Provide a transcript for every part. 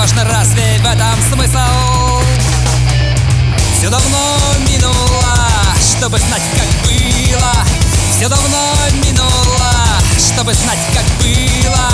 важно, разве в этом смысл? Все давно минуло, чтобы знать, как было. Все давно минуло, чтобы знать, как было.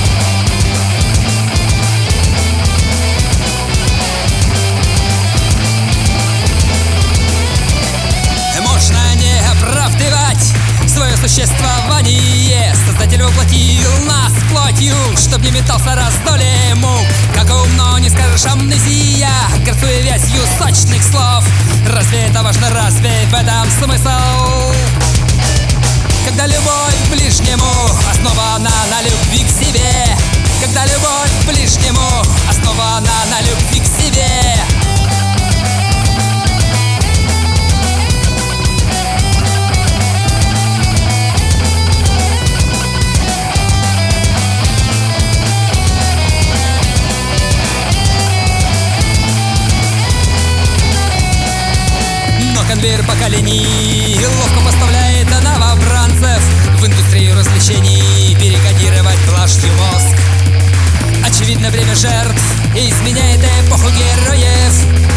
Можно не оправдывать свое существование. Создатель воплотил нас плотью, чтоб не метался раздолье мук. Как умно не скажешь, амнезия, горцуя вязью сочных слов. Разве это важно, разве в этом смысл? Когда любовь к ближнему основана на любви к себе. Когда любовь к ближнему основана на любви к себе. Конвейер поколений ловко поставляет новобранцев в индустрию развлечений перекодировать глажью мозг. Очевидно, время жертв изменяет эпоху героев.